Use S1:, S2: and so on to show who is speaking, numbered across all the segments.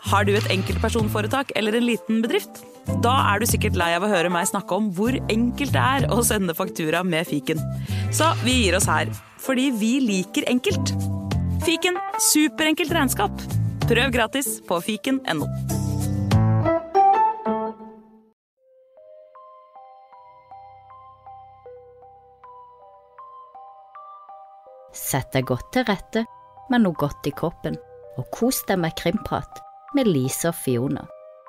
S1: Har du et enkeltpersonforetak eller en liten bedrift? Da du sikkert lei av å høre meg snakke om hvor enkelt det å sende faktura med fiken. Så vi gir oss her, fordi vi liker enkelt. Fiken, superenkelt regnskap. Prøv gratis på fiken.no.
S2: Sett deg godt til rette med noe godt i kroppen, og kos deg med krimprat med Lise og Fiona.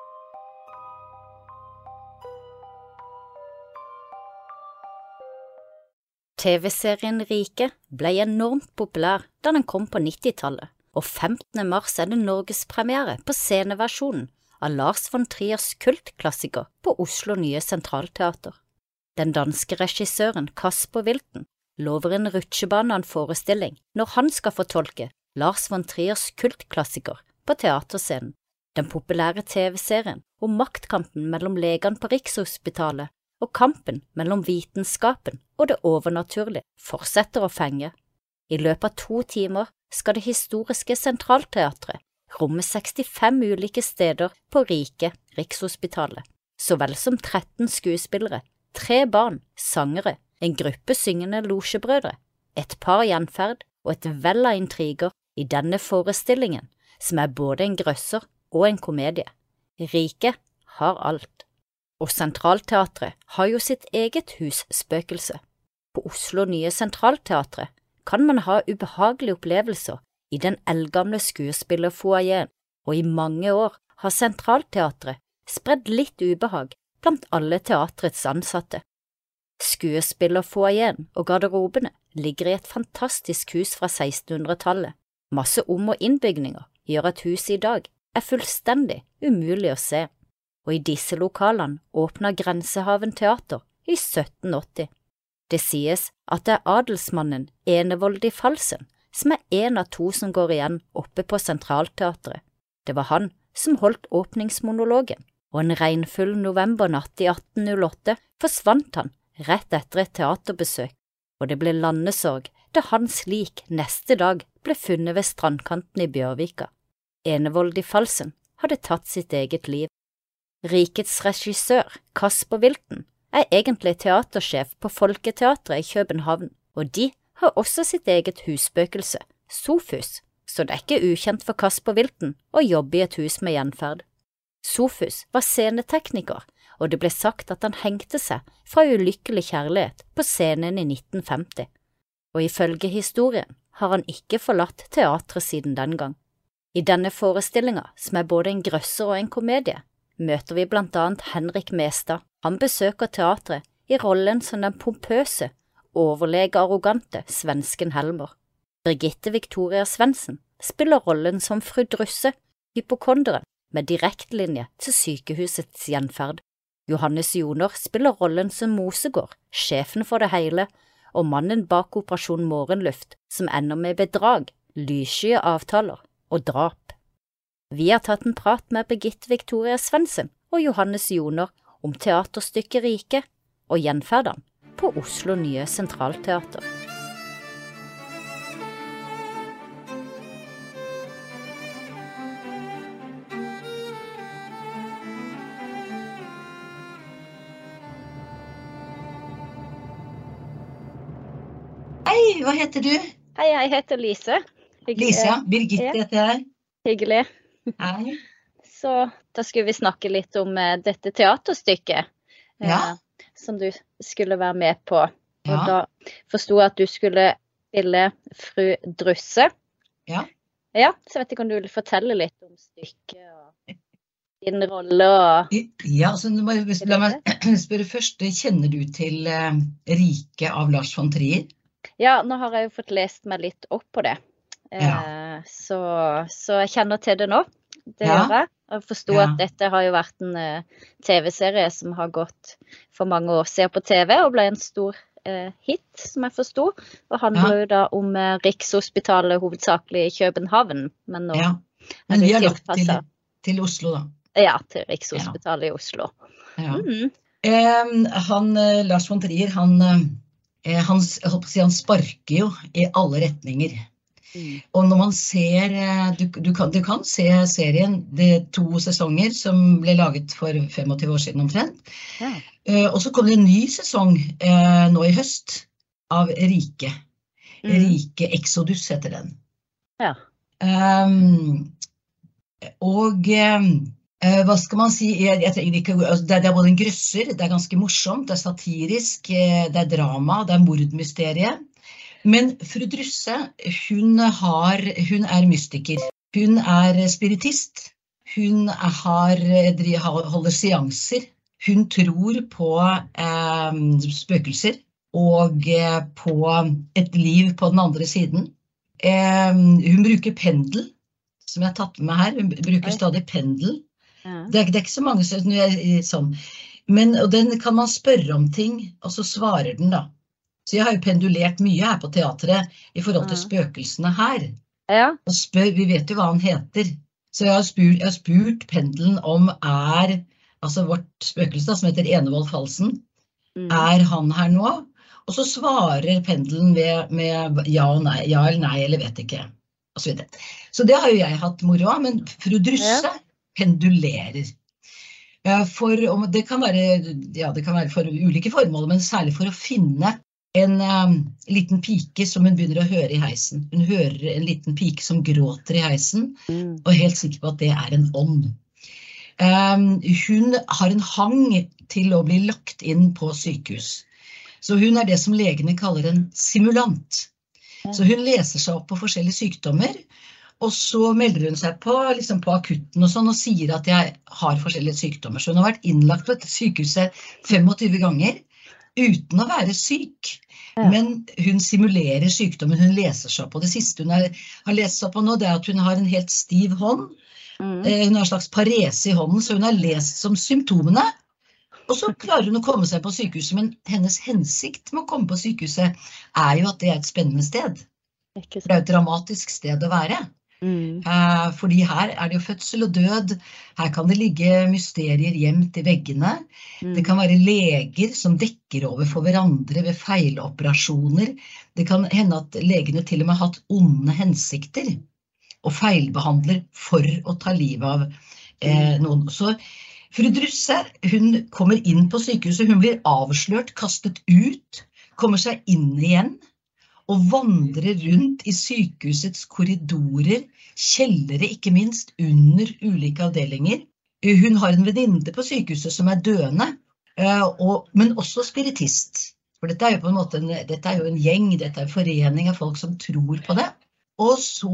S2: TV-serien Rike ble enormt populær da den kom på 90-tallet, og 15. mars det Norges premiere på sceneversjonen av Lars von Triers kultklassiker på Oslo Nye Sentralteater. Den danske regissøren Kasper Wilten lover en rutsjebane av en forestilling når han skal fortolke Lars von Triers kultklassiker på teaterscenen. Den populære TV-serien om maktkampen mellom legene på Rikshospitalet og kampen mellom vitenskapen og det overnaturlige fortsetter å fenge. I løpet av 2 timer skal det historiske sentralteatret romme 65 ulike steder på Rike Rikshospitalet, så vel som 13 skuespillere, 3 barn, sangere, en gruppe syngende losjebrødre, et par gjenferd og et vell av intriger i denne forestillingen, som både en grøsser og en komedie. Rike har alt. Og Sentralteatret har jo sitt eget husspøkelse. På Oslo Nye Sentralteatret kan man ha ubehagelige opplevelser i den eldgamle skuespillerfoajeen, og i mange år har Sentralteatret spredd litt ubehag blant alle teatrets ansatte. Skuespillerfoajeen og garderobene ligger i et fantastisk hus fra 1600-tallet. Masse om- og innbygninger gjør at huset i dag fullstendig umulig å se, og i disse lokalene åpnet Grensehaven Teater i 1780. Det sies at det adelsmannen Enevold i Falsen som en av 2 som går igjen oppe på Sentralteatret. Det var han som holdt åpningsmonologen, og en regnfull novembernatt i 1808 forsvant han rett etter et teaterbesøk, og det ble landesorg da hans lik neste dag ble funnet ved strandkanten i Bjørvika. Enevold i Falsen hadde tatt sitt eget liv. Rikets regissør, Kasper Wilten, egentlig teatersjef på Folketeatret i København, og de har også sitt eget husspøkelse, Sofus, så det ikke ukjent for Kasper Wilten å jobbe i et hus med gjenferd. Sofus var scenetekniker, og det ble sagt at han hengte seg fra ulykkelig kjærlighet på scenen i 1950, og ifølge historien har han ikke forlatt teatret siden den gang. I denne forestillingen, som både en grøsser og en komedie, møter vi blant annet Henrik Mestad. Han besøker teatret i rollen som den pompøse, overlege-arrogante svensken Helmer. Birgitte Victoria Svendsen spiller rollen som fru Drusse, hypokonderen med direktlinje til sykehusets gjenferd. Johannes Joner spiller rollen som Mosegård, sjefen for det hele, og mannen bak Operasjon Morgenluft, som ender med bedrag, lyssky avtaler og drap. Vi har tatt en prat med Birgitte Victoria Svendsen og Johannes Joner om teaterstykket Rike og gjenferden på Oslo Nye Sentralteater.
S3: Hei, hva heter du?
S2: Hei, jeg heter Lise. Hyggelig.
S3: Lise, Birgitte heter jeg.
S2: Hyggelig.
S3: Hei.
S2: Så da skulle vi snakke litt om dette teaterstykket som du skulle være med på. Og da forstod jeg at du skulle spille fru Drusse.
S3: Ja.
S2: Ja, så jeg vet ikke om du vil fortelle litt om stykket og din rolle og...
S3: Ja, altså, la meg spørre først. Kjenner du til Rike av Lars von Trier?
S2: Ja, nå har jeg jo fått lest meg litt opp på det. Så jeg kjenner til det nå. Det gjør jeg. Jeg forstod at dette har jo vært en TV-serie som har gått for mange år siden på TV, og ble en stor hit, som jeg forstod. Og handler jo da om Rikshospitalet hovedsakelig i København. Men nå
S3: men vi har lagt til Oslo da.
S2: Ja, til Rikshospitalet i Oslo.
S3: Ja. Lars von Trier, han sparker jo i alle retninger. Og når man ser, du kan se serien, det 2 sesonger som ble laget for 25 år siden omtrent. Og så kom det en ny sesong nå i høst av Rike. Rike Exodus heter den. Hva skal man si, jeg trenger ikke, det både en grøsser, det ganske morsomt, det satirisk, det drama, det mordmysterie. Men fru Drysse, hun mystiker, hun spiritist, hun holder seanser, hun tror på spøkelser og på et liv på den andre siden. Hun bruker pendel, som jeg har tatt med her, hun bruker stadig pendel. Det er ikke så mange sånn, men og den kan man spørre om ting, og så svarer den da. Så jeg har jo pendulert mye her på teatret i forhold til spøkelsene her. Og vi vet jo hva han heter. Så jeg har spurt pendelen om altså vårt spøkelse som heter Enevold Falsen, han her nå? Og så svarer pendelen med ja eller nei, eller vet ikke. Og så videre. Så det har jo jeg hatt moro av, men fru Drysse pendulerer. Det kan være for ulike formål, men særlig for å finne en liten pike som hun begynner å høre i heisen. Hun hører en liten pike som gråter i heisen, og er helt sikker på at det en ånd. Hun har en hang til å bli lagt inn på sykehus. Så hun det som legene kaller en simulant. Så hun leser seg opp på forskjellige sykdommer, og så melder hun seg på akutten og sånn, og sier at jeg har forskjellige sykdommer. Så hun har vært innlagt på dette sykehuset 25 ganger, uten å være syk. Men hun simulerer sykdommen, hun leser seg opp. Og det siste hun har lest seg opp på nå, det at hun har en helt stiv hånd. Hun har en slags parese i hånden, så hun har lest som symptomene. Og så klarer hun å komme seg på sykehuset, men hennes hensikt med å komme på sykehuset jo at det et spennende sted. Det et dramatisk sted å være. Fordi her det jo fødsel og død, her kan det ligge mysterier gjemt i veggene, det kan være leger som dekker over for hverandre ved feiloperasjoner, det kan hende at legene til og med har hatt onde hensikter, og feilbehandler for å ta livet av noen. Så fru Drysse, hun kommer inn på sykehuset, hun blir avslørt, kastet ut, kommer seg inn igjen, og vandrer rundt i sykehusets korridorer, kjellere ikke minst, under ulike avdelinger. Hun har en venninne på sykehuset som døende, men også spiritist. For dette jo på en måte dette jo en gjeng, dette en forening av folk som tror på det. Og så,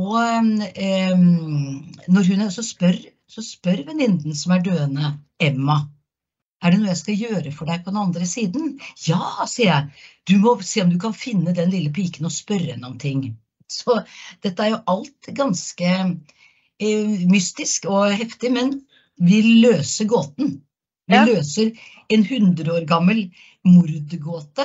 S3: når hun så spør venninnen som døende, Emma, det noe jeg skal gjøre for deg på den andre siden? Ja, sier jeg. Du må se om du kan finne den lille piken og spørre henne om ting. Så dette jo alt ganske mystisk og heftig, men vi løser gåten. Vi løser en 100 år gammel mordgåte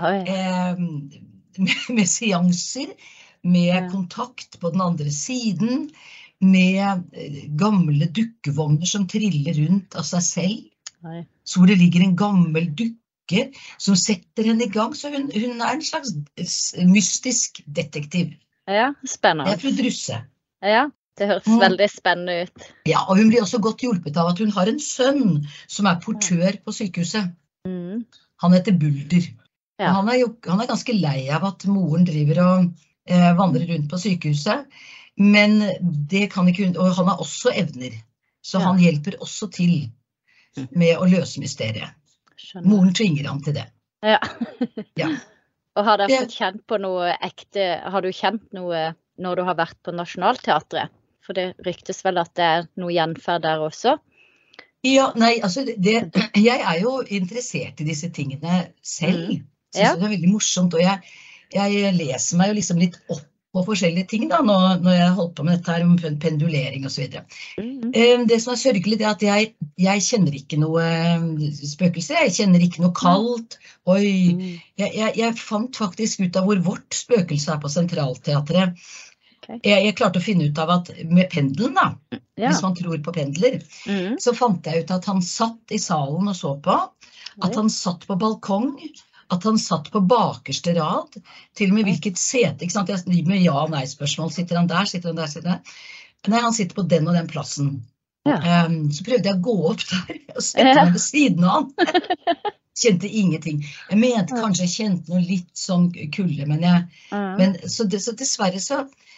S3: med seanser, med kontakt på den andre siden, med gamle dukkevogner som triller rundt av seg selv. Så hvor det ligger en gammel dukke som setter henne i gang, så hun en slags mystisk detektiv.
S2: Ja, spennende.
S3: Det fru Drysse.
S2: Ja, det høres veldig spennende ut.
S3: Ja, og hun blir også godt hjulpet av at hun har en sønn som portør på sykehuset. Han heter Bulder. Han ganske lei av at moren driver og vandrer rundt på sykehuset, men det kan ikke hun, og han har også evner, så han hjelper også til med å løse mysteriet. Moren tvinger han til det. Ja.
S2: Og har dere fått kjent på noe ekte, har du kjent noe når du har vært på Nationaltheatret? For det ryktes vel at det noe gjenferd der også?
S3: Ja, nei, altså jeg jo interessert i disse tingene selv. Synes det veldig morsomt, og jeg leser meg jo liksom litt opp på forskjellige ting da, når jeg holdt på med dette her, om pendulering og så videre. Det som sørgelig det at jeg kjenner ikke noe spøkelser, jeg kjenner ikke noe kaldt. Jeg fant faktisk ut av hvor vårt spøkelse på Centralteatret. Jeg klarte å finne ut av at med pendelen da, hvis man tror på pendler, så fant jeg ut at han satt i salen og så på, at han satt på balkong, at han satt på bakerste rad, til og med hvilket sete, ikke sant? Jeg driver med ja- og nei-spørsmål, sitter han der, sitter han der, sitter han der. Nei, han sitter på den og den plassen.
S2: Ja.
S3: Så prøvde jeg å gå opp der og sette meg ved siden av han. Kjente ingenting. Jeg mente kanskje jeg kjente noe litt sånn kulde, men så dessverre så,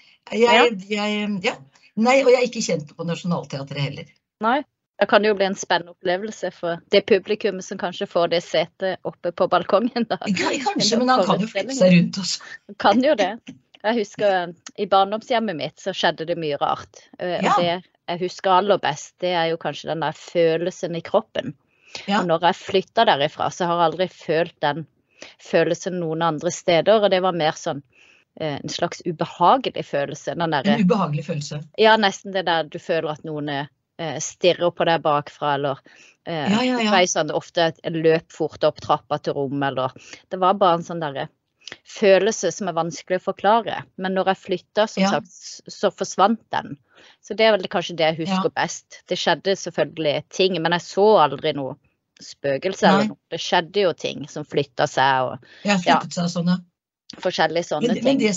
S3: nei, og jeg er ikke kjent på Nationaltheatret heller.
S2: Nei, det kan jo bli en spennende opplevelse for det publikum som kanskje får det setet oppe på balkongen da.
S3: Kanskje, men han kan jo flytte seg rundt også.
S2: Han kan jo det. Jeg husker i barndomshjemmet mitt så skjedde det mye rart. Og det jeg husker aller best, det er jo kanskje den der følelsen i kroppen. Ja. Og når jeg flyttet derifra, så har jeg aldri følt den følelsen noen andre steder, og det var mer sånn en slags ubehagelig følelse. En
S3: ubehagelig følelse?
S2: Ja, nesten det der du føler at noen stirrer på deg bakfra, eller sånn, ofte løp fort opp trappa til rom, eller det var bare en sånn der følelse som er vanskelig å forklare. Men når jeg flyttet, som sagt, så forsvant den. Så det er vel kanskje det jeg husker best. Det skjedde selvfølgelig ting, men jeg så aldri noe spøkelse eller noe. Det skjedde jo ting som flyttet seg. Og,
S3: flyttet seg sånne.
S2: Forskjellige sånne ting.
S3: Men det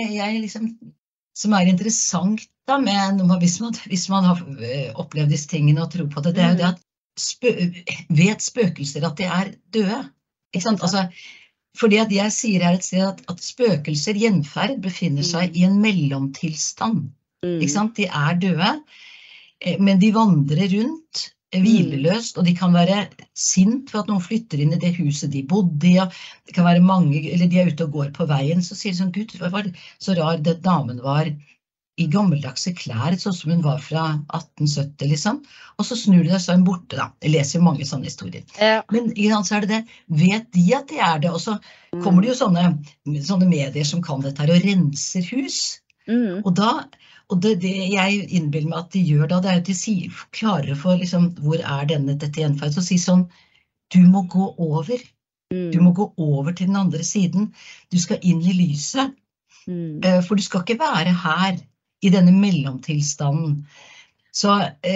S3: som er interessant da, hvis man har opplevd disse tingene og tror på det, det er jo det at vet spøkelser at de er døde. Ikke sant? Altså, fordi at jeg sier her et sted at spøkelser, gjenferd, befinner seg i en mellomtilstand. Ikke sant? De er døde, men de vandrer rundt hvileløst, og de kan være sint for at noen flytter inn i det huset de bodde i, det kan være mange, eller de er ute og går på veien, så sier de sånn, Gud, hva var det så rar det damen var i gammeldagse klær, sånn som hun var fra 1870 liksom, og så snur de seg borte da, jeg leser jo mange sånne historier, men så er det, vet de at de er det, og så kommer det jo sånne medier som kan dette her, og renser hus, og det jeg innbiller meg at de gjør da, det er at de klarer for liksom, hvor er dette gjenferd, så sier sånn, du må gå over, du må gå over til den andre siden, du skal inn i lyset, for du skal ikke være her i denne mellomtilstanden. Så,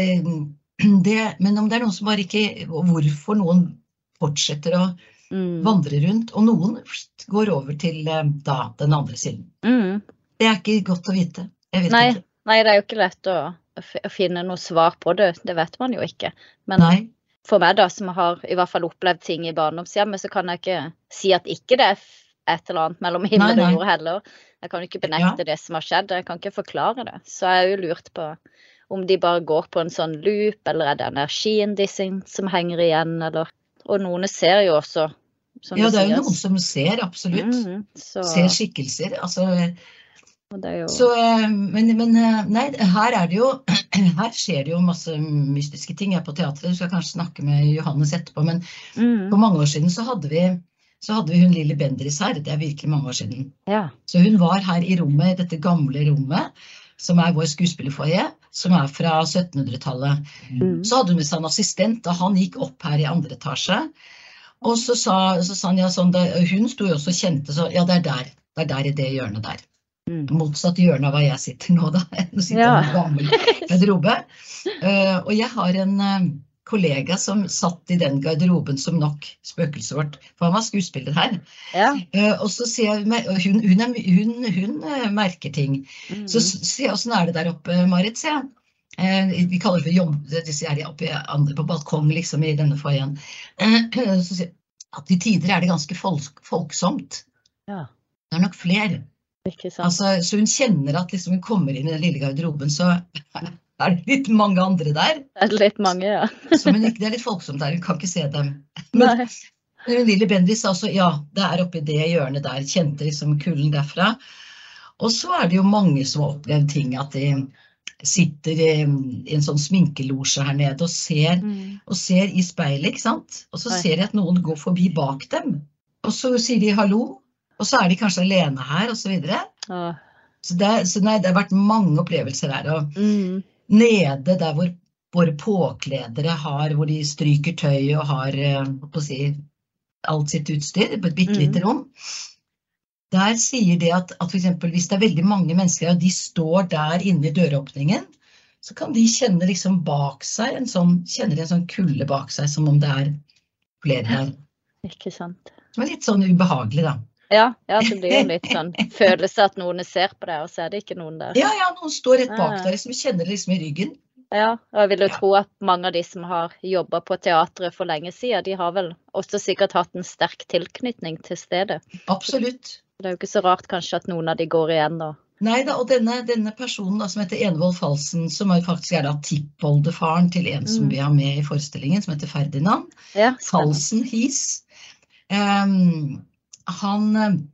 S3: men om det er noen som bare ikke, og hvorfor noen fortsetter å vandre rundt, og noen går over til da, den andre siden. Det er ikke godt å vite.
S2: Nei, det er jo ikke lett å finne noe svar på det, det vet man jo ikke. Men for meg da, som har i hvert fall opplevd ting i barndomshjemmet, så kan jeg ikke si at ikke det er et eller annet mellom himmel og jord heller. Jeg kan ikke benekte det som har skjedd, jeg kan ikke forklare det. Så jeg er jo lurt på om de bare går på en sånn loop, eller er det energien som henger igjen, eller... Og noen ser jo også, som
S3: det er jo noen som ser, absolutt. Ser skikkelser, altså... Så, men nei, her skjer det jo masse mystiske ting. Jeg er på teatret, du skal kanskje snakke med Johannes etterpå, men for mange år siden så hadde vi hun Lille Bendriss her, det er virkelig mange år siden. Så hun var her i rommet, dette gamle rommet, som er vår skuespillerfoyer, som er fra 1700-tallet. Så hadde hun med seg en assistent, og han gikk opp her i andre etasje, og så sa han, hun stod jo også og kjente, så det er der i det hjørnet der. Motsatt hjørne av hva jeg sitter nå da. Nå sitter jeg i en gammel garderobe. Og jeg har en kollega som satt i den garderoben som nok spøkelset vårt, for han var skuespiller her. Og så sier jeg, hun merker ting. Så sier jeg, hvordan er det der oppe, Marit, sier jeg. Vi kaller det for jobb, disse er oppe på balkong liksom i denne foajeen. Så sier jeg, at i tider er det ganske folksomt. Det er nok flere. Altså, så hun kjenner at liksom hun kommer inn i den lille garderoben, så er det litt mange andre der.
S2: Det er litt mange,
S3: det er litt folksomt der, hun kan ikke se dem. Men Lille Bendriss sa også, det er oppe i det hjørnet der, kjente liksom kulden derfra. Og så er det jo mange som har opplevd ting, at de sitter i en sånn sminkelosje her nede og ser i speilet, ikke sant? Og så ser de at noen går forbi bak dem, og så sier de hallo. Og så er de kanskje alene her, og så videre. Så det har vært mange opplevelser der. Og nede der hvor våre påkledere har, hvor de stryker tøy og har alt sitt utstyr på et bittelite rom, der sier de at for eksempel hvis det er veldig mange mennesker, og de står der inne i døråpningen, så kan de kjenne liksom bak seg, kjenner en sånn kulde bak seg, som om det er flere her.
S2: Ikke sant.
S3: Som litt sånn ubehagelig da.
S2: Ja, det blir jo litt sånn følelse at noen ser på det, og så det ikke noen der.
S3: Ja, noen står rett bak der, som kjenner liksom i ryggen.
S2: Ja, og jeg vil jo tro at mange av de som har jobbet på teatret for lenge siden, de har vel også sikkert hatt en sterk tilknytning til stedet.
S3: Absolutt.
S2: Det er jo ikke så rart kanskje at noen av de går igjen da.
S3: Neida, og denne personen da, som heter Enevold Falsen, som faktisk da tippoldefaren til en som vi har med i forestillingen, som heter Ferdinand.
S2: Ja,
S3: Falsen His. Han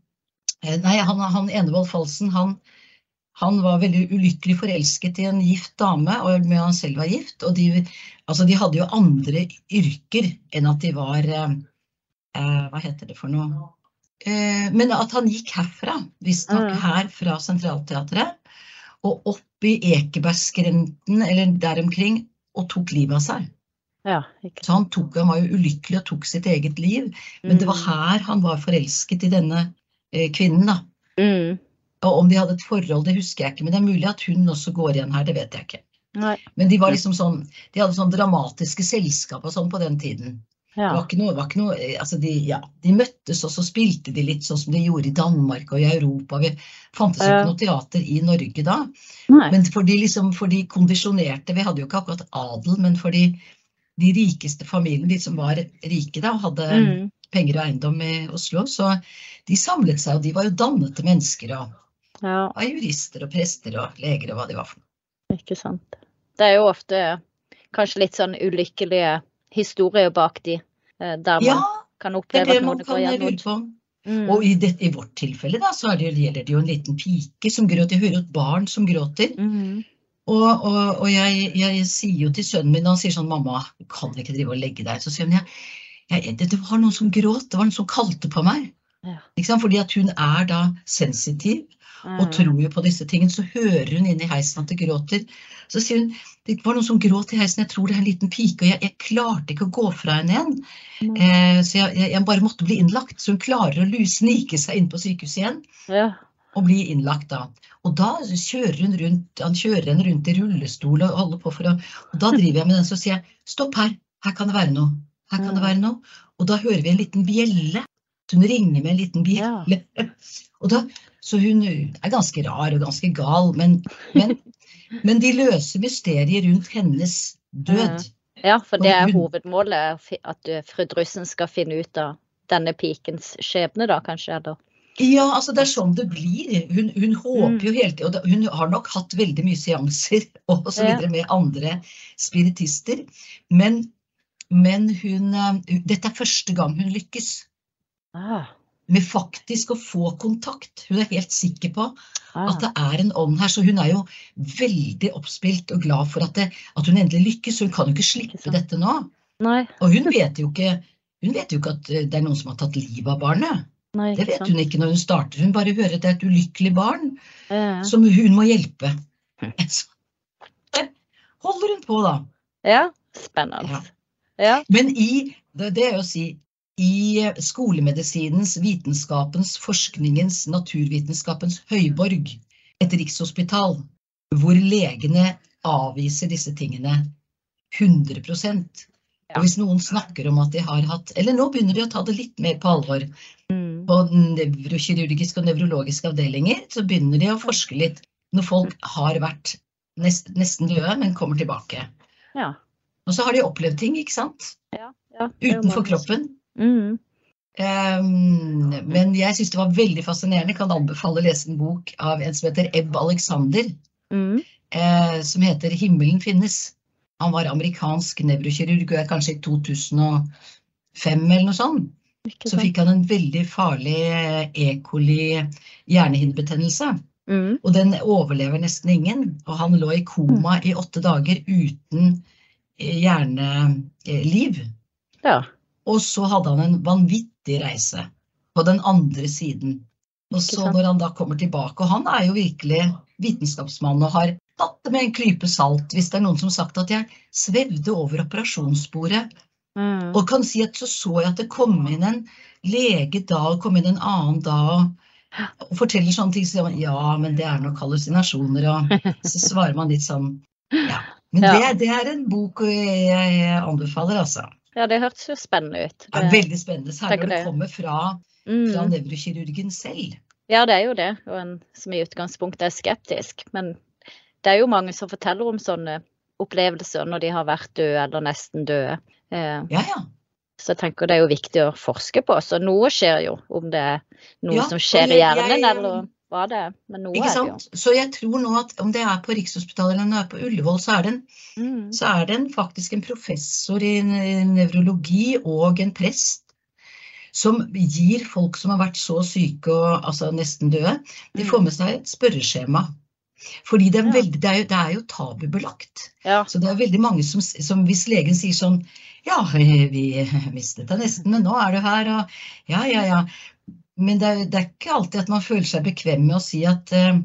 S3: Enevold Falsen, han var veldig ulykkelig forelsket i en gift dame, og med han selv var gift, og de hadde jo andre yrker enn at de var, hva heter det for noe? Men at han gikk herfra, visst nok her fra Sentralteatret, og opp i Ekebergskrenten, eller der omkring, og tok livet av seg.
S2: Ja,
S3: så han var jo ulykkelig og tok sitt eget liv, men det var her han var forelsket i denne kvinnen da. Og om de hadde et forhold, det husker jeg ikke, men det er mulig at hun også går igjen her, det vet jeg ikke.
S2: Nei.
S3: Men de var liksom sånn, de hadde sånn dramatiske selskap og sånn på den tiden.
S2: Ja.
S3: Det var ikke noe, altså de møttes og så spilte de litt sånn som de gjorde i Danmark og i Europa. Vi fantes jo ikke noe teater i Norge da.
S2: Nei.
S3: Men for de kondisjonerte, vi hadde jo ikke akkurat adel, men for de rikeste familiene, de som var rike da, og hadde penger og eiendom i Oslo, så de samlet seg, og de var jo dannete mennesker, og jurister og prester og leger og hva de var for noe.
S2: Ikke sant. Det er jo ofte kanskje litt sånn ulykkelige historier bak de, der man kan oppleve at noen går igjen.
S3: Og i vårt tilfelle da, så gjelder det jo en liten pike som gråter, jeg hører et barn som gråter, og jeg sier jo til sønnen min, han sier sånn, mamma, du kan ikke drive og legge deg, så sier hun, det var noen som gråt, det var noen som kalte på meg, fordi at hun da sensitiv, og tror jo på disse tingene, så hører hun inn i heisen at det gråter, så sier hun, det var noen som gråt i heisen, jeg tror det er en liten pike, og jeg klarte ikke å gå fra henne igjen, så jeg bare måtte bli innlagt, så hun klarer å snike seg inn på sykehuset igjen, og bli innlagt da. Og da kjører han kjører henne rundt i rullestol og holder på og da driver jeg med den, så sier jeg, stopp her kan det være noe, her kan det være noe, og da hører vi en liten bjelle, så hun ringer med en liten bjelle, og da, så hun ganske rar og ganske gal, men de løser mysterier rundt hennes død.
S2: Ja, for det er hovedmålet, at fru Drussen skal finne ut av denne pikens skjebne da, kanskje, eller?
S3: Ja, altså det er sånn det blir. Hun håper jo helt, og hun har nok hatt veldig mye seanser og så videre med andre spiritister, men dette er første gang hun lykkes med faktisk å få kontakt. Hun er helt sikker på at det er en ånd her, så hun er jo veldig oppspilt og glad for at hun endelig lykkes, så hun kan jo ikke slippe dette nå.
S2: Nei.
S3: Og hun vet jo ikke at det er noen som har tatt livet av barnet.
S2: Nei,
S3: det vet hun ikke når hun starter. Hun bare hører at det er et ulykkelig barn som hun må hjelpe. Der holder hun på da.
S2: Ja, spennende. Ja.
S3: Men det er å si, i skolemedisinens, vitenskapens, forskningens, naturvitenskapens høyborg, et rikshospital, hvor legene avviser disse tingene 100%. Og hvis noen snakker om at de har hatt, eller nå begynner de å ta det litt mer på alvor, på nevrokirurgiske og nevrologiske avdelinger, så begynner de å forske litt når folk har vært nesten døde, men kommer tilbake.
S2: Ja.
S3: Og så har de opplevd ting, ikke sant?
S2: Ja.
S3: Utenfor kroppen. Men jeg synes det var veldig fascinerende. Jeg kan anbefale å lese en bok av en som heter Ebb Alexander, som heter Himmelen finnes. Han var amerikansk nevrokirurg, og kanskje i 2005 eller noe sånt. Så fikk han en veldig farlig E. coli hjernehinnebetennelse. Og den overlever nesten ingen. Og han lå i koma i 8 dager uten hjerneliv.
S2: Ja.
S3: Og så hadde han en vanvittig reise på den andre siden. Og så når han da kommer tilbake, og han er jo virkelig vitenskapsmann og har tatt det med en klype salt, hvis det er noen som har sagt at jeg svevde over operasjonsbordet, og kan si at så jeg at det kom inn en lege da, og kom inn en annen da, og forteller sånne ting, så sier man, ja, men det er nok hallusinasjoner, og så svarer man litt sånn, ja. Men det er en bok jeg anbefaler, altså.
S2: Ja, det hørtes jo spennende ut.
S3: Det er veldig spennende, særlig når det kommer fra
S2: Mm.
S3: nevrokirurgen selv.
S2: Ja, det er jo det, og en som i utgangspunktet er skeptisk, men det er jo mange som forteller om sånne opplevelser når de har vært døde eller nesten døde.
S3: Ja, ja.
S2: Så jeg tenker det er jo viktig å forske på, så noe skjer jo, om det er noe
S3: Ja,
S2: som
S3: og
S2: skjer i hjernen,
S3: jeg-
S2: eller hva det er, men noe
S3: Ikke
S2: er det jo.
S3: sant? Så jeg tror nå at om det er på Rikshospitalet eller om det er på Ullevål, så er det faktisk en professor i nevrologi og en prest som gir folk som har vært så syke og altså nesten døde, de får med seg et spørreskjema. Fordi det er, veldig, det er jo tabubelagt.
S2: Ja.
S3: Så det er veldig mange som hvis legen sier sånn, ja, vi mistet deg nesten, men nå er du her, og ja. Men det er ikke alltid at man føler seg bekvem med å si at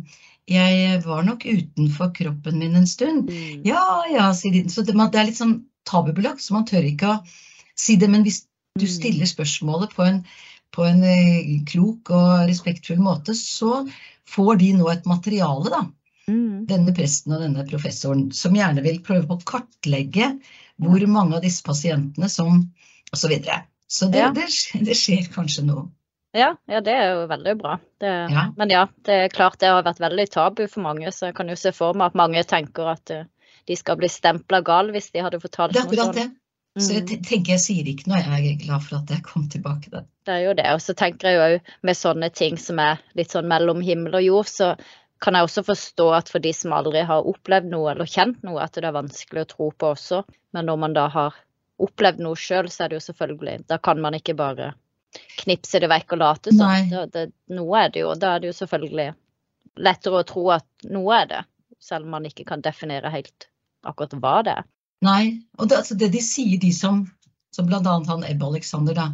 S3: jeg var nok utenfor kroppen min en stund. Ja, sier de. Så det er litt sånn tabubelagt, så man tør ikke å si det, men hvis du stiller spørsmålet på en klok og respektfull måte, så får de nå et materiale da, denne presten og denne professoren, som gjerne vil prøve på å kartlegge hvor mange av disse pasientene som, og så videre. Så det skjer kanskje noe.
S2: Ja, det er jo veldig bra. Men ja, det er klart det har vært veldig tabu for mange, så jeg kan jo se for meg at mange tenker at de skal bli stemplet gal hvis de hadde fortalt noe sånt.
S3: Det er akkurat det. Så jeg tenker jeg sier ikke noe, jeg er glad for at jeg kom tilbake der.
S2: Det er jo det, og så tenker jeg jo med sånne ting som er litt sånn mellom himmel og jord, så kan jeg også forstå at for de som aldri har opplevd noe eller kjent noe, at det er vanskelig å tro på også. Men når man da har opplevd noe selv, så er det jo selvfølgelig, da kan man ikke bare knipse det vekk og late sånn. Noe er det jo, da er det jo selvfølgelig lettere å tro at noe er det, selv om man ikke kan definere helt akkurat hva det er.
S3: Nei, og det, altså det de sier, de som blant annet han Ebbe Alexander da,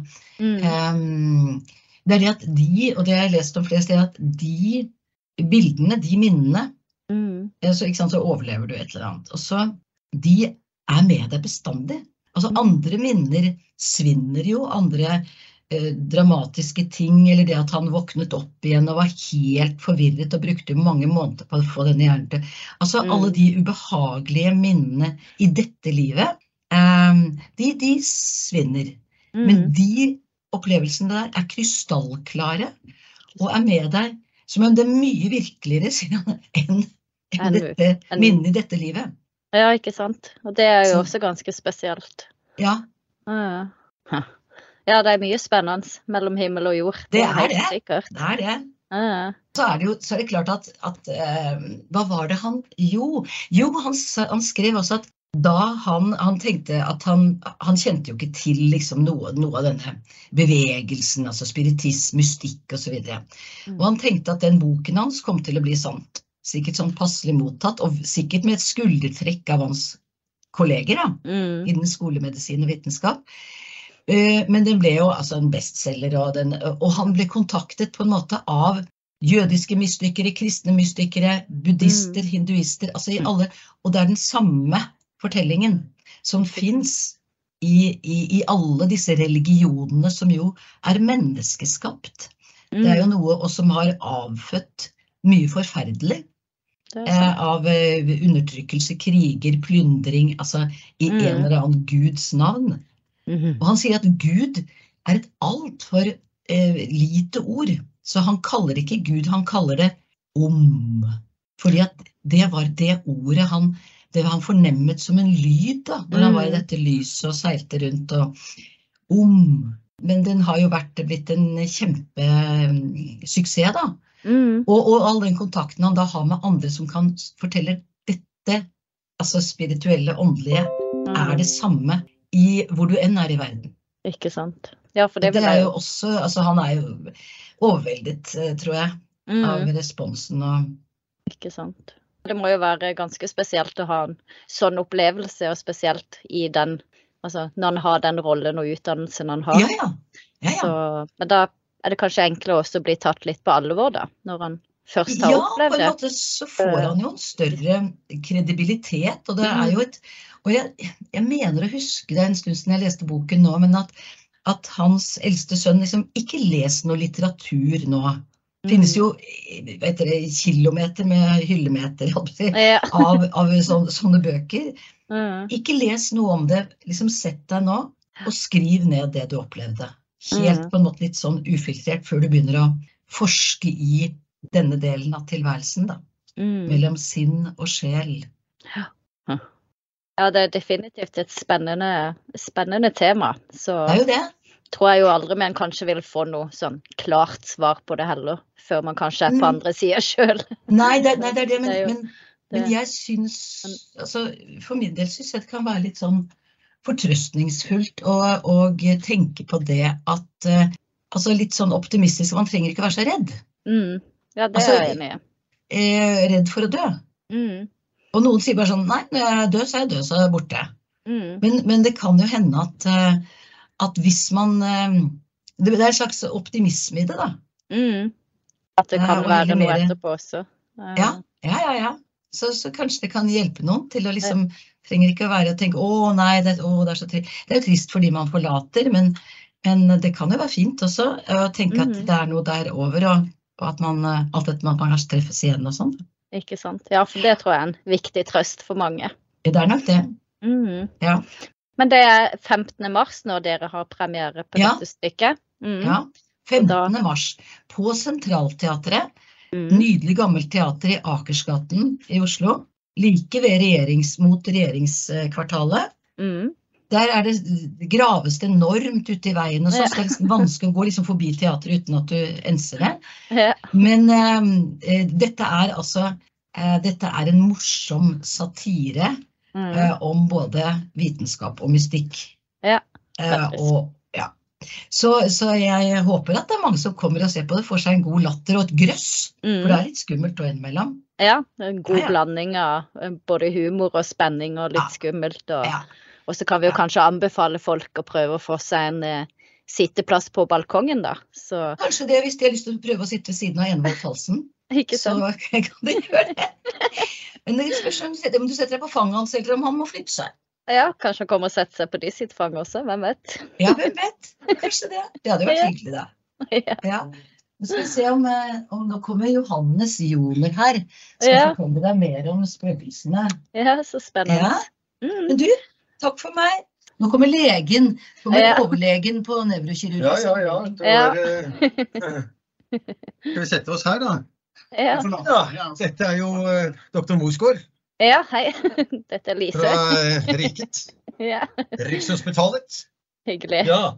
S3: det er det at de, og det har jeg lest om flere steder, at de bildene, de minnene, så, ikke sant, så overlever du et eller annet, og så de er med deg bestandig. Altså andre minner svinner jo, andre dramatiske ting, eller det at han våknet opp igjen og var helt forvirret og brukte mange måneder på å få denne hjernen til. Altså alle de ubehagelige minnene i dette livet, de svinner. Men de opplevelsene der er krystallklare og er med deg som om det er mye virkeligere enn dette minnet i dette livet.
S2: Ja, ikke sant? Og det er jo også ganske spesielt.
S3: Ja.
S2: Ja, det er mye spennende mellom himmel og jord.
S3: Det er det.
S2: Sikkert.
S3: Det er det. Så er det klart at hva var det han? Jo, han skrev også at da han tenkte at han kjente jo ikke til liksom noe av denne bevegelsen, altså spiritisme, mystikk og så videre. Og han tenkte at den boken hans kom til å bli sikkert sånn passelig mottatt, og sikkert med et skuldertrekk av hans kolleger da, innen skolemedisin og vitenskap. Men den ble jo altså en bestseller, og han ble kontaktet på en måte av jødiske mystikere, kristne mystikere, buddhister, hinduister, altså i alle, og det er den samme fortellingen som finnes i alle disse religionene som jo er menneskeskapt. Det er jo noe også som har avfødt mye forferdelig av undertrykkelse, kriger, plyndring, altså i en eller annen Guds navn. Og han sier at Gud er et alt for lite ord, så han kaller ikke Gud, han kaller det fordi at det var det ordet han fornemmet som en lyd da, når han var i dette lyset og seilte rundt men den har jo blitt en kjempesuksess da, og all den kontakten han da har med andre som kan fortelle dette, altså spirituelle, åndelige, er det samme hvor du enn er i verden.
S2: Ikke sant? Ja, for det
S3: er jo også, altså han er jo overveldet, tror jeg, av responsen.
S2: Ikke sant? Det må jo være ganske spesielt å ha en sånn opplevelse, og spesielt i den, altså når han har den rollen og utdannelsen han har.
S3: Ja.
S2: Så, men da er det kanskje enklere også å bli tatt litt på alvor da, når han først har opplevd det. Ja, på en måte så får han jo en større kredibilitet, og det er jo og jeg mener å huske det en stund siden jeg leste boken nå, men at hans eldste sønn liksom ikke leser noe litteratur nå. Det finnes jo kilometer med hyllemeter av sånne bøker. Ikke les noe om det, liksom sett deg nå
S3: og skriv ned det du opplevde. Helt på en måte litt sånn ufiltrert før du begynner å forske i denne delen av tilværelsen da. Mellom sinn og sjel.
S2: Ja, det definitivt et spennende tema. Så
S3: Det jo det.
S2: tror jeg jo aldri man kanskje vil få noe sånn klart svar på det heller, før man kanskje på andre siden selv.
S3: Nei, det er det, men jeg synes, altså, for min del synes jeg det kan være litt sånn fortrøstningsfullt og tenke på det at, altså litt sånn optimistisk, man trenger ikke være så redd.
S2: Ja, det
S3: Altså,
S2: jeg enig i.
S3: Redd for å dø. Og noen sier bare sånn, nei, når jeg er død, så er jeg borte. Men det kan jo hende at hvis man, det er en slags optimisme i det da.
S2: At det kan
S3: Og
S2: være
S3: heller
S2: noe
S3: mer-
S2: etterpå også.
S3: Ja. Så kanskje det kan hjelpe noen til å liksom, trenger ikke å være å tenke, nei, det er så trist. Det er jo trist fordi man forlater, men det kan jo være fint også å tenke at det er noe der over, og at man, alt dette med at man kanskje treffes igjen og sånn.
S2: Ikke sant? Ja, for det tror jeg er en viktig trøst for mange.
S3: Det er nok det. Ja.
S2: Men det er 15. mars når dere har premiere på dette stykket.
S3: Ja, 15. mars på Sentralteatret, nydelig gammelt teater i Akersgaten i Oslo, like ved mot regjeringskvartalet. Der det graves det enormt ute i veien, og så er det vanskelig å gå liksom forbi teateret uten at du enser det. Men dette er altså, dette er en morsom satire om både vitenskap og mystikk. Så jeg håper at det er mange som kommer og ser på det, får seg en god latter og et grøss, for det er litt skummelt å innimellom.
S2: Ja, en god blanding av både humor og spenning og litt skummelt. Og så kan vi jo kanskje anbefale folk å prøve å få seg en sitteplass på balkongen da. Så...
S3: Kanskje det, hvis de har lyst til å prøve å sitte ved siden av Enevold Falsen.
S2: Ikke sant?
S3: Så kan de gjøre det. Men det spørs om du setter deg på fanget hans, eller om han må flytte seg.
S2: Ja, kanskje han kommer og setter seg på de sitt fang også, hvem vet?
S3: Ja, hvem vet? Kanskje det. Det hadde vært hyggelig da. Ja. Nå skal vi se om nå kommer Johannes Joner her, så forteller deg mer om spøkelsene.
S2: Ja, så spennende.
S3: Men du, takk for meg. Nå kommer legen, overlegen på nevrokirurgisk.
S4: Skal vi sette oss her da?
S2: Ja,
S4: Dette er jo Dr. Mosgaard
S2: ja hei. Dette er Lise.
S4: fra Riket.
S2: Ja,
S4: Rikshospitalet.
S2: hyggelig.
S4: Ja.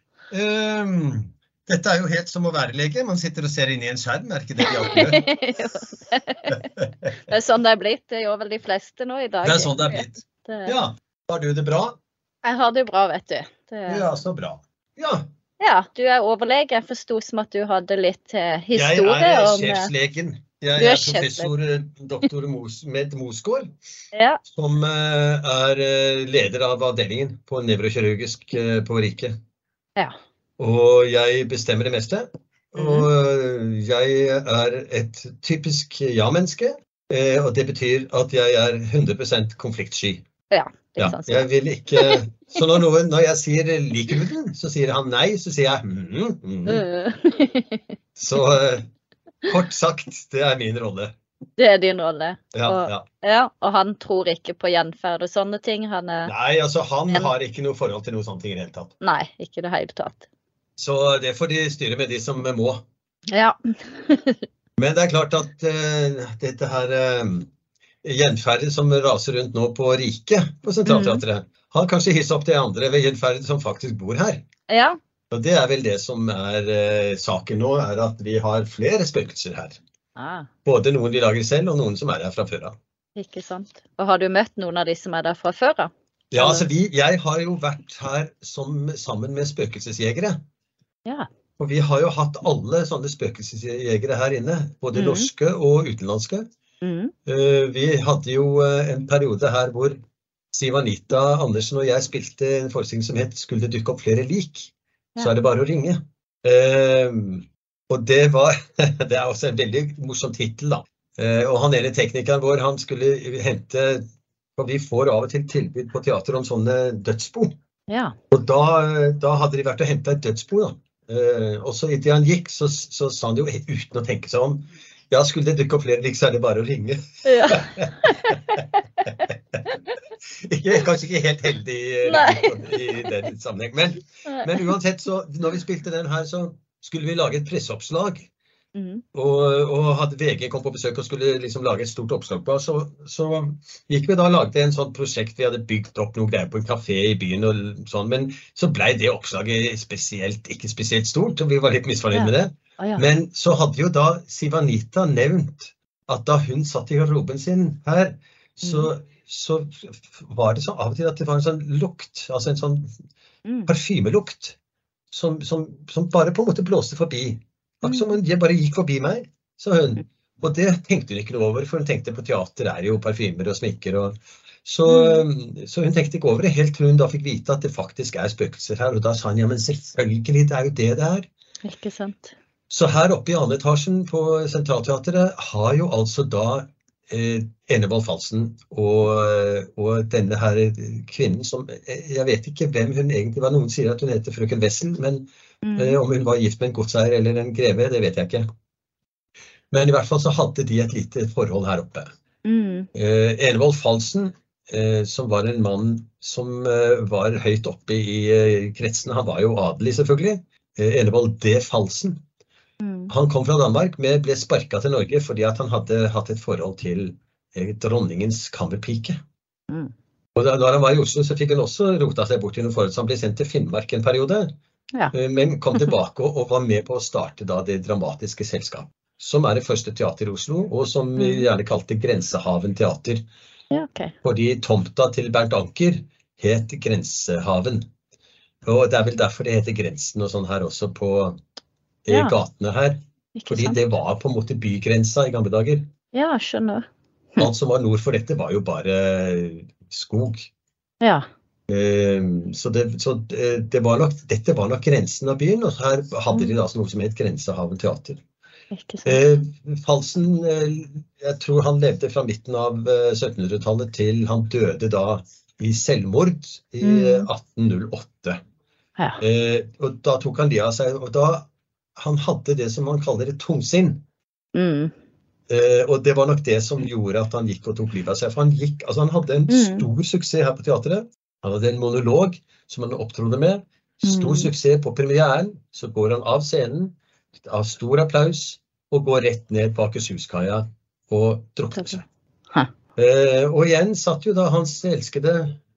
S4: Dette er jo helt som å være lege. Man sitter og ser inn i en skjerm, er ikke det de alltid gjør?
S2: Det er sånn det er blitt. Det gjør vel de fleste nå i dag.
S4: Det er sånn det er blitt. Ja, har du det bra?
S2: Jeg har det bra, vet du.
S4: Ja, så bra. Ja.
S2: Ja, du er overlege. Jeg forstod som at du hadde litt historie
S4: Jeg
S2: om...
S4: sjefslegen. Jeg er professor Dr. Mosgaard, som er leder av avdelingen på nevrokirurgisk på Riket.
S2: Ja.
S4: Og jeg bestemmer det meste. Og jeg er et typisk ja-menneske, og det betyr at jeg er 100% konfliktsky.
S2: Ja,
S4: jeg vil ikke... Så når jeg sier liker du den, så sier han nei, så sier jeg Så kort sagt, det er min rolle.
S2: Det er din rolle.
S4: Ja.
S2: Og han tror ikke på gjenferd og sånne ting.
S4: Nei, altså han har ikke noe forhold til noe sånt ting i det hele tatt.
S2: Nei, ikke det hele tatt.
S4: Så det får de styre med de som må.
S2: Ja.
S4: Men det er klart at dette her gjenferdet som raser rundt nå på Riket, på Sentralteatret, har kanskje hisset opp det andre ved gjenferdet som faktisk bor her.
S2: Ja.
S4: Og det er vel det som er saken nå, er at vi har flere spøkelser her. Både noen vi lager selv, og noen som er her fra før av.
S2: Ikke sant. Og har du møtt noen av de som er der fra før av?
S4: Ja, altså jeg har jo vært her sammen med spøkelsesjegere.
S2: Ja.
S4: Og vi har jo hatt alle sånne spøkelsesjegere her inne, både norske og utenlandske. Vi hadde jo en periode her hvor Siv Anita Andersen og jeg spilte en forestilling som het «Skulle det dukke opp flere lik?» Så er det bare å ringe. Og det er også en veldig morsom titel da. Og han ene teknikeren vår, han skulle hente, og vi får av og til tilbud på teater om sånne dødsbo. Ja. Og da hadde de vært og hentet et dødsbo da. Og så i det han gikk, så sa han jo uten å tenke seg om, ja, skulle det dukke opp flere lik, så er det bare å ringe. Ja. Kanskje ikke helt heldig i den sammenheng. Men uansett, så når vi spilte den her, så skulle vi lage et presseoppslag. Og hadde VG kom på besøk og skulle liksom lage et stort oppslag på, så gikk vi da og lagde en sånn prosjekt. Vi hadde bygd opp noe greier på en kafé i byen og sånn, men så ble det oppslaget ikke spesielt stort, og vi var litt misfornøyd med det. Men så hadde jo da Sivanita nevnt at da hun satt i garderoben sin her, så var det så av og til at det var en sånn lukt, altså en sånn parfymelukt, som bare på en måte blåste forbi. Akkurat som hun bare gikk forbi meg, sa hun. Og det tenkte hun ikke noe over, for hun tenkte på teater jo parfymer og sminker. Så hun tenkte ikke over det, helt til hun da fikk vite at det faktisk spøkelser her. Og da sa hun, ja, men selvfølgelig, det jo det det er.
S2: Ikke sant.
S4: Så her oppe i andre etasjen på Sentralteatret har jo altså da Enevold Falsen og denne her kvinnen som, jeg vet ikke hvem hun egentlig var, noen sier at hun heter frøken Wessel, men om hun var gift med en godseier eller en greve, det vet jeg ikke. Men i hvert fall så hadde de et lite forhold her oppe. Enevold Falsen, som var en mann som var høyt oppe i kretsen, han var jo adelig selvfølgelig, Enevold D. Falsen. Han kom fra Danmark, men ble sparket til Norge fordi at han hadde hatt et forhold til dronningens kammerpike. Og da han var i Oslo, så fikk han også rota seg bort i noen forhold, så han ble sendt til Finnmark en periode, men kom tilbake og var med på å starte da det dramatiske selskap, som det første teater i Oslo, og som vi gjerne kalte Grensehaven Teater. Fordi tomta til Bernt Anker het Grensehaven. Og det vel derfor det heter Grensen og sånn her også på gatene her. Fordi det var på en måte bygrensa i gamle dager.
S2: Ja, skjønner.
S4: Alt som var nord for dette var jo bare skog. Så dette var nok grensen av byen, og her hadde de da noe som het Grensehaven Teater. Falsen, jeg tror han levde fra midten av 1700-tallet til han døde da i selvmord i 1808. Og da tok han livet av seg, og da han hadde det som man kaller et tungsinn. Og det var nok det som gjorde at han gikk og tok livet av seg. For han hadde en stor suksess her på teatret. Han hadde en monolog som han opptrodde med. Stor suksess på premieren. Så går han av scenen, av stor applaus, og går rett ned bak Huskaia og drukner seg. Og igjen satt jo da hans elskede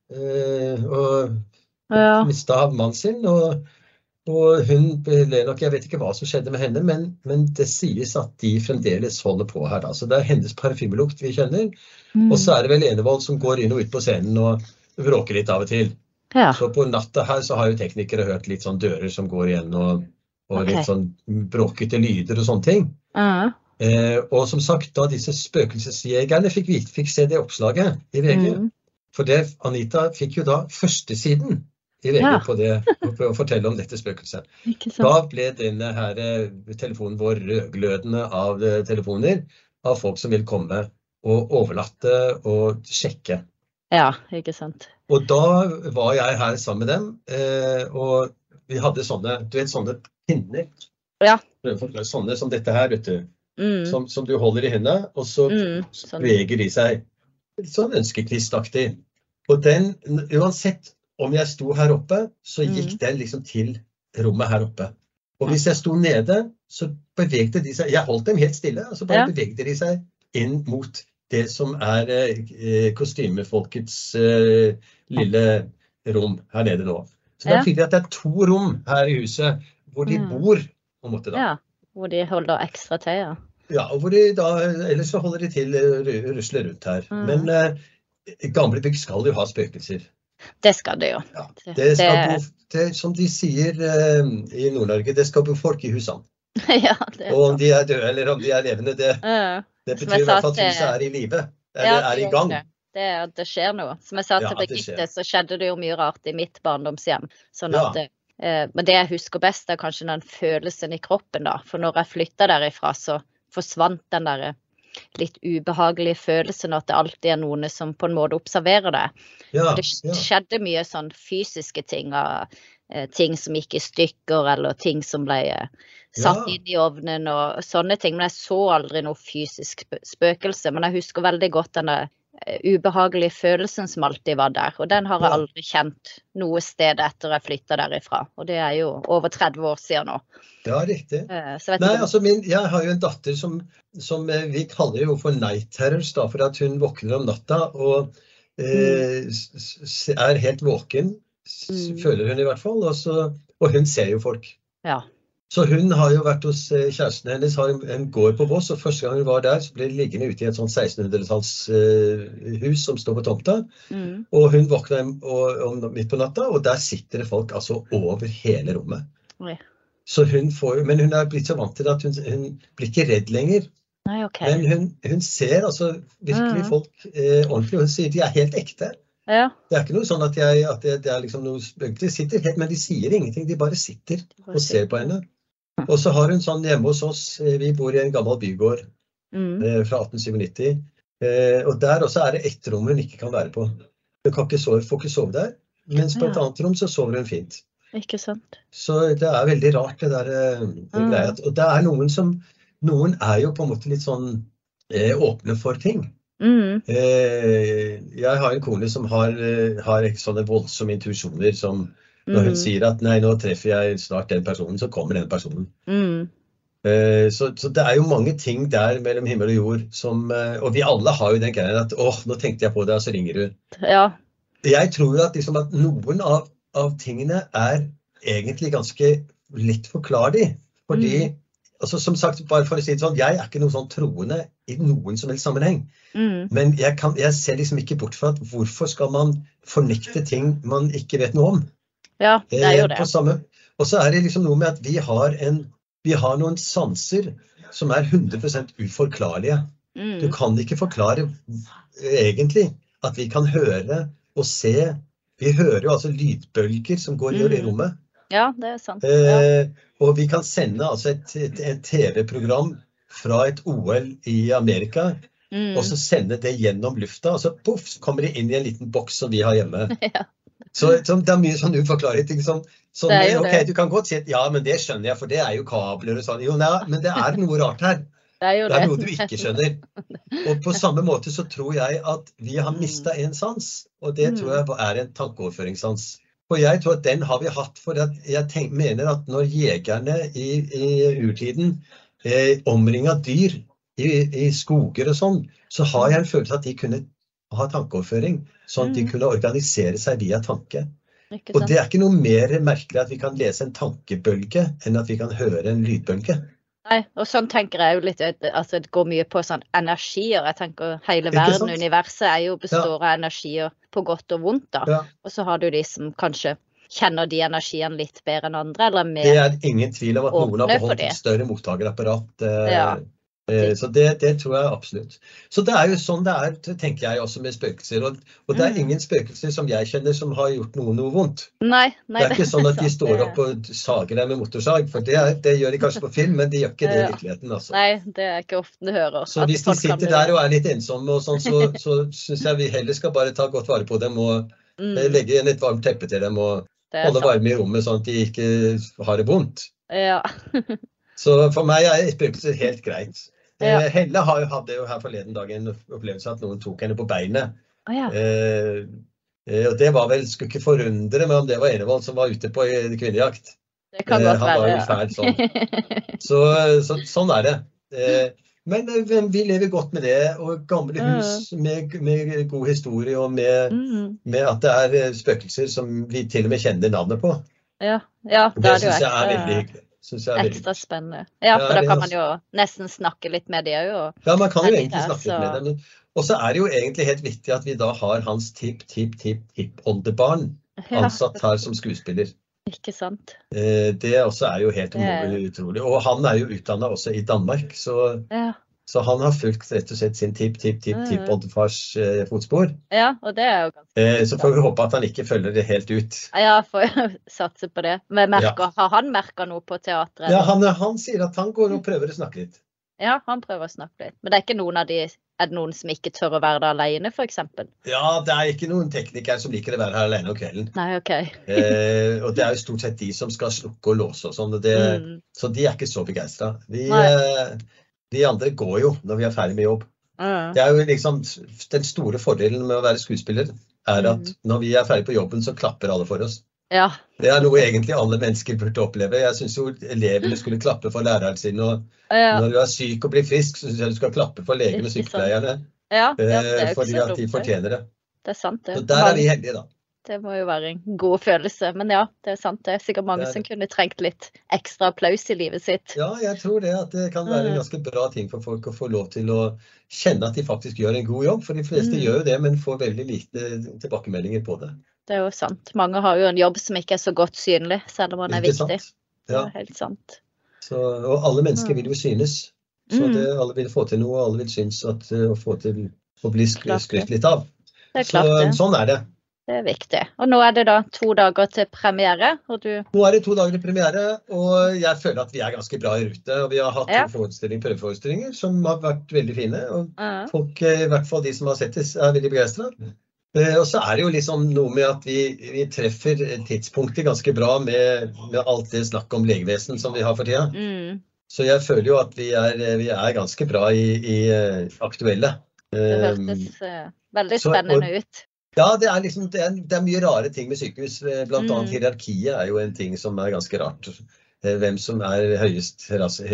S4: og mistet mannen sin, og hun ble nok, jeg vet ikke hva som skjedde med henne, men det sies at de fremdeles holder på her da. Så det hennes parfymelukt vi kjenner, og så det vel Enevold som går inn og ut på scenen og bråker litt av og til. Så på natta her så har jo teknikere hørt litt sånn dører som går igjen og litt sånn bråkete lyder og sånne ting. Og som sagt, da disse spøkelsesjegerne fikk se det oppslaget i VG, for det Anita fikk jo da førstesiden i VG på det, på å fortelle om dette spøkelset. Da ble denne her telefonen vår rødglødende av telefoner av folk som vil komme og overnatte og sjekke.
S2: Ja, ikke sant.
S4: Og da var jeg her sammen med dem, og vi hadde sånne, du vet, sånne pinner. Sånne som dette her, vet du. Som du holder i hendene, og så beveger de seg sånn ønskekvistaktig. Og den, uansett om jeg sto her oppe, så gikk den liksom til rommet her oppe. Og hvis jeg sto nede, så bevegde de seg, jeg holdt dem helt stille, og så bare bevegde de seg inn mot det som kostymefolkets lille rom her nede nå. Så da fikk jeg at det 2 rom her i huset, hvor de bor, på en måte da.
S2: Ja, hvor de holder ekstra til,
S4: Ja, og hvor de da, ellers så holder de til rusle rundt her. Men gamle bygg skal jo ha spøkelser.
S2: Det skal det jo.
S4: Ja, det skal bo, som de sier i Nord-Norge, det skal bo folk i husene. Og om de døde eller om de levende, det betyr i hvert fall at huset i live, eller i gang.
S2: Det skjer noe. Som jeg sa til Birgitte, så skjedde det jo mye rart i mitt barndomshjem. Sånn at, men det jeg husker best kanskje den følelsen i kroppen da. For når jeg flyttet derifra, så forsvant den der litt ubehagelige følelsen at det alltid noen som på en måte observerer det. Det skjedde mye sånn fysiske ting, ting som gikk i stykker, eller ting som ble satt inn i ovnen og sånne ting, men jeg så aldri noe fysisk spøkelse, men jeg husker veldig godt ubehagelige følelsen som alltid var der, og den har jeg aldri kjent noe sted etter jeg flyttet derifra, og det er jo over 30 år siden nå.
S4: Ja, riktig.
S2: Nei,
S4: altså jeg har jo en datter som vi kaller jo for night terrors, da, for at hun våkner om natta og helt våken, føler hun i hvert fall, og hun ser jo folk.
S2: Ja.
S4: Så hun har jo vært hos kjæresten hennes, har en gård på Voss, og første gang hun var der, så ble hun liggende ute i et sånt 1600-talls hus som står på tomta, og hun våkner midt på natta, og der sitter det folk altså over hele rommet.
S2: Oi.
S4: Så men hun er blitt så vant til at hun blir ikke redd lenger.
S2: Nei, ok.
S4: Men hun ser altså virkelig folk ordentlig, og hun sier de er helt ekte.
S2: Ja.
S4: Det er ikke noe sånn at det er liksom noe spøkt. De sitter helt, men de sier ingenting, de bare sitter og ser på henne. Og så har hun sånn hjemme hos oss, vi bor i en gammel bygård fra 1897, og der også er det et rom hun ikke kan være på. Hun kan får ikke sove der, mens på et annet rom så sover hun fint.
S2: Ikke sant.
S4: Så det er veldig rart det der greia. Og det er noen er jo på en måte litt sånn åpne for ting. Jeg har en kone som har sånne voldsomme intuisjoner som når hun sier at nei, nå treffer jeg snart den personen, så kommer den personen. Så det er jo mange ting der mellom himmel og jord som, og vi alle har jo den greien at nå tenkte jeg på det, og så ringer du.
S2: Ja.
S4: Jeg tror jo at noen av tingene er egentlig ganske lett forklarlig, fordi, altså som sagt, bare for å si det sånn, jeg er ikke noe sånn troende i noen som helst sammenheng, men jeg ser liksom ikke bort fra at hvorfor skal man fornekte ting man ikke vet noe om?
S2: Ja, det er jo det.
S4: Og så er det liksom noe med at vi har noen sanser som er 100% uforklarlige. Du kan ikke forklare egentlig at vi kan høre og se. Vi hører jo altså lydbølger som går i rommet.
S2: Ja, det er sant. Ja.
S4: Og vi kan sende altså et TV-program fra et OL i Amerika, og så sende det gjennom lufta, og så puff, så kommer det inn i en liten boks som vi har hjemme.
S2: Ja.
S4: Så det er mye sånn uforklarlig ting som ok, du kan godt si at ja, men det skjønner jeg, for det er jo kabler og sånn. Jo, nei, men det er noe rart her. Det er noe du ikke skjønner. Og på samme måte så tror jeg at vi har mistet en sans, og det tror jeg er en tankeoverføringssans. Og jeg tror at den har vi hatt, for at jeg mener at når jegerne i urtiden omringet dyr i skoger og sånn, så har jeg en følelse at de kunne ha tankeoverføring, sånn at de kunne organisere seg via tanke. Og det er ikke noe mer merkelig at vi kan lese en tankebølge enn at vi kan høre en lydbølge.
S2: Nei, og sånn tenker jeg jo litt, altså det går mye på sånn energier. Jeg tenker hele verden, universet består av energier på godt og vondt da. Ja. Og så har du de som kanskje kjenner de energiene litt bedre enn andre, eller mer. Det er
S4: ingen tvil om at noen har beholdt et større mottagerapparat. Så det tror jeg absolutt. Så det er jo sånn det er, tenker jeg også med spøkelser, og det er ingen spøkelser som jeg kjenner som har gjort noe vondt.
S2: Nei,
S4: det er ikke sånn at de står opp og sager deg med motorsag, for det gjør de kanskje på film, men de gjør ikke det i virkeligheten. Altså.
S2: Nei, det er ikke ofte du hører.
S4: Så hvis de sitter der og er litt ensomme og sånn, så synes jeg vi heller skal bare ta godt vare på dem og legge igjen et varmt teppe til dem og holde varme i rommet sånn at de ikke har det vondt.
S2: Ja.
S4: Så for meg er spøkelser helt greit. Helle hadde jo her forleden dag en opplevelse at noen tok henne på beinet. Og det var vel, skulle ikke forundre meg om det var Enevold som var ute på kvinnejakt.
S2: Det kan godt være,
S4: Han var jo fæl sånn. Sånn er det. Men vi lever godt med det, og gamle hus med god historie, og med at det er spøkelser som vi til og med kjenner navnet på.
S2: Ja,
S4: det synes jeg er veldig hyggelig.
S2: Ekstra spennende. Ja, for da kan man jo nesten snakke litt med det jo.
S4: Ja, man kan jo egentlig snakke litt med dem. Og så er det jo egentlig helt viktig at vi da har hans tipp-oldebarn ansatt her som skuespiller.
S2: Ikke sant?
S4: Det også er jo helt utrolig. Og han er jo utdannet også i Danmark, så han har fulgt rett og slett sin tipp-oldefars fotspor. Ja,
S2: og det er jo ganske...
S4: Så får vi håpe at han ikke følger det helt ut.
S2: Ja, får jeg satse på det. Men har han merket noe på teatret?
S4: Ja, han sier at han går og prøver å snakke litt.
S2: Ja, han prøver å snakke litt. Men det er ikke noen av de... Er det noen som ikke tør å være der alene, for eksempel?
S4: Ja, det er ikke noen teknikere som liker å være her alene om kvelden.
S2: Nei, ok.
S4: Og det er jo stort sett de som skal slukke og låse og sånn, så de er ikke så begeistret. De andre går jo når vi er ferdig med jobb. Det jo liksom den store fordelen med å være skuespiller, at når vi ferdig på jobben, så klapper alle for oss.
S1: Ja.
S4: Det noe egentlig alle mennesker burde oppleve. Jeg synes jo elevene skulle klappe for læreren sin, og når du syk og blir frisk, så synes jeg du skal klappe for legen og sykepleierne. Fordi at de fortjener det.
S1: Det sant det.
S4: Så der vi heldige da.
S1: Det må jo være en god følelse, men ja, det sant det. Sikkert mange som kunne trengt litt ekstra applaus i livet sitt.
S4: Ja, jeg tror det, at det kan være en ganske bra ting for folk å få lov til å kjenne at de faktisk gjør en god jobb, for de fleste gjør jo det, men får veldig lite tilbakemeldinger på det.
S1: Det jo sant. Mange har jo en jobb som ikke så godt synlig, selv om den viktig.
S4: Sant? Ja.
S1: Det helt sant.
S4: Så, og alle mennesker vil jo synes, så alle vil få til noe, og alle vil synes at å få til å bli skrytt litt av.
S1: Det klart det.
S4: Sånn det.
S1: Det viktig. Og nå det da 2 dager til premiere, og du...
S4: Nå det 2 dager til premiere, og jeg føler at vi ganske bra i rute, og vi har hatt 2 prøveforestillinger som har vært veldig fine, og folk, i hvert fall de som har sett det, veldig begeistret. Og så det jo liksom noe med at vi treffer tidspunktet ganske bra med alt det snakk om legevesen som vi har for tida. Så jeg føler jo at vi ganske bra i aktuelle.
S1: Det hørtes veldig spennende ut.
S4: Ja, det liksom, det mye rare ting med sykehus, blant annet hierarkiet jo en ting som ganske rart. Hvem som høyest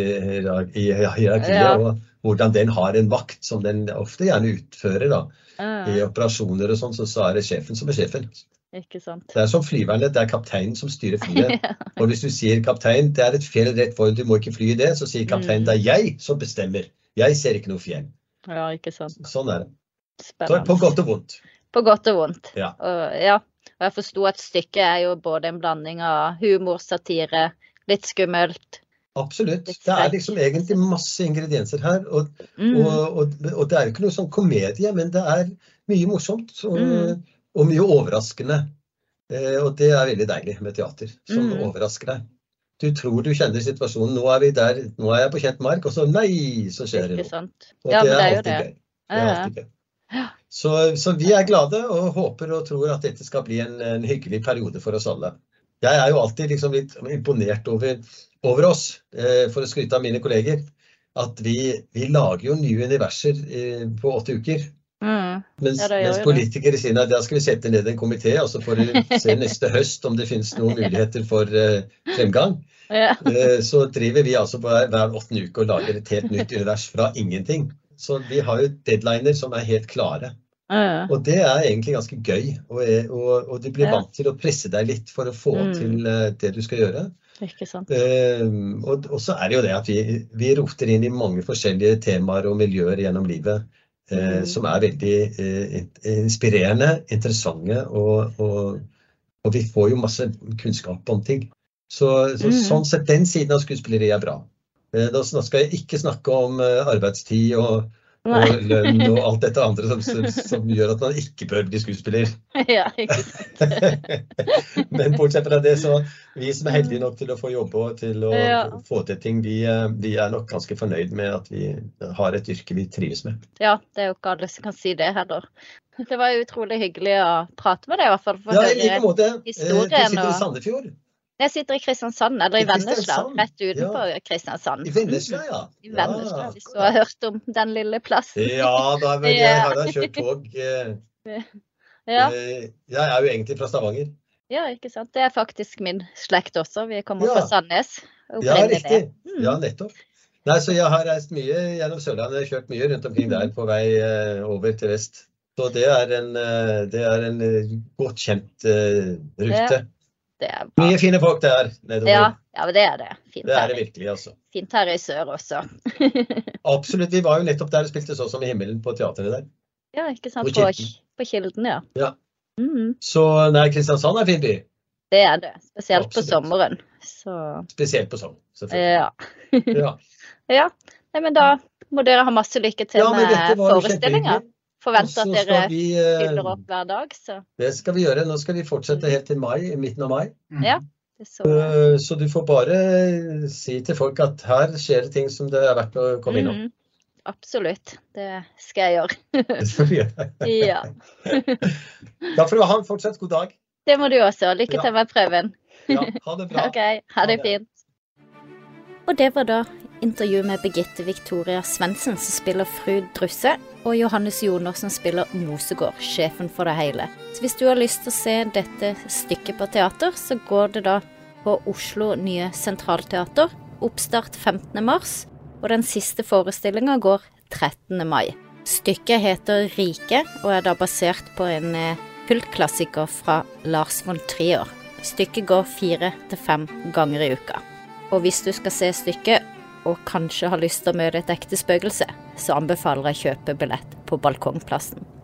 S4: i hierarkiet, og hvordan den har en vakt som den ofte gjerne utfører da. I operasjoner og sånn, så det sjefen som sjefen.
S1: Ikke sant.
S4: Det som flyverne, det kapteinen som styrer flyet. Og hvis du sier kaptein, det et fjell rett foran, du må ikke fly i det, så sier kapteinen, det jeg som bestemmer. Jeg ser ikke noe fjell.
S1: Ja, ikke sant.
S4: Sånn det.
S1: Spennende.
S4: Så på godt og vondt.
S1: På godt og vondt.
S4: Ja.
S1: Og jeg forstod at stykket jo både en blanding av humor, satire, litt skummelt.
S4: Absolutt. Det liksom egentlig masse ingredienser her, og det jo ikke noe sånn komedie, men det mye morsomt, og mye overraskende. Og det veldig deilig med teater, som overrasker deg. Du tror du kjenner situasjonen, nå vi der, nå jeg på kjent mark, og så nei, så skjer det noe. Og
S1: ja,
S4: det
S1: alltid
S4: gøy. Det alltid gøy. Så vi glade og håper og tror at dette skal bli en hyggelig periode for oss alle. Jeg jo alltid liksom litt imponert over oss, for å skryte av mine kolleger, at vi lager jo nye universer på 8 uker. Mens politikere sier at da skal vi sette ned en komité, og så får vi se neste høst om det finnes noen muligheter for fremgang. Så driver vi altså hver 8. uke og lager et helt nytt univers fra ingenting. Så vi har jo deadliner som helt klare. Og det egentlig ganske gøy, og du blir vant til å presse deg litt for å få til det du skal gjøre.
S1: Ikke sant.
S4: Og så det jo det at vi roter inn i mange forskjellige temaer og miljøer gjennom livet, som veldig inspirerende, interessante, og vi får jo masse kunnskap om ting. Så sånn sett, den siden av skuespilleriet bra. Da skal jeg ikke snakke om arbeidstid og lønn og alt dette andre som gjør at man ikke bør bli skuespiller.
S1: Ja, ikke sant.
S4: Men bortsett fra det, så vi som heldige nok til å få jobbe og til å få til ting, vi nok ganske fornøyd med at vi har et yrke vi trives med.
S1: Ja, det jo ikke alle som kan si det heller. Det var utrolig hyggelig å prate med deg i hvert fall.
S4: Ja, i like måte. Du sitter i Sandefjord.
S1: Jeg sitter i Kristiansand, eller i Vennesla, rett utenfor Kristiansand.
S4: I Vennesla, ja.
S1: I Vennesla, hvis du har hørt om den lille plassen.
S4: Ja, jeg har da kjørt tog. Jeg jo egentlig fra Stavanger.
S1: Ja, ikke sant. Det faktisk min slekt også. Vi kommer fra Sandnes.
S4: Ja, riktig. Ja, nettopp. Nei, så jeg har reist mye gjennom Sørlandet, jeg har kjørt mye rundt omkring der på vei over til vest. Så det en godt kjent rute. Mye fine folk der nedover.
S1: Ja, men det det. Fint
S4: det det virkelig, altså.
S1: Fint her i sør også.
S4: Absolutt, vi var jo nettopp der og spilte så som i himmelen på teateret der.
S1: Ja, ikke sant, på Kilden, ja.
S4: Ja. Så, Kristiansand fin by.
S1: Det det, spesielt på sommeren. Så... Spesielt
S4: på sommeren, selvfølgelig.
S1: Ja. Nei, men da må dere ha masse lykke til med forestillinger. Forventer at dere fyller opp hver dag, så...
S4: Det skal vi gjøre. Nå skal vi fortsette helt til mai, i midten av mai.
S1: Ja,
S4: så du får bare si til folk at her skjer det ting som det verdt å komme innom.
S1: Absolutt. Det skal jeg gjøre.
S4: Det skal vi gjøre.
S1: Ja.
S4: Da får du ha en fortsatt god dag.
S1: Det må du også. Lykke til med prøven.
S4: Ja, ha det bra.
S1: Ok, ha det fint.
S2: Og det var da intervju med Birgitte Victoria Svendsen, som spiller fru Drusse, og Johannes Joner som spiller Mosegård, sjefen for det hele. Så hvis du har lyst til å se dette stykket på teater, så går det da på Oslo Nye Sentralteater, oppstart 15. mars, og den siste forestillingen går 13. mai. Stykket heter Rike, og er da basert på en kultklassiker fra Lars von Trier. Stykket går 4 til 5 ganger i uka. Og hvis du skal se stykket, og kanskje har lyst til å møte et ekte spøkelse, så anbefaler jeg å kjøpe billett på Balkongplassen.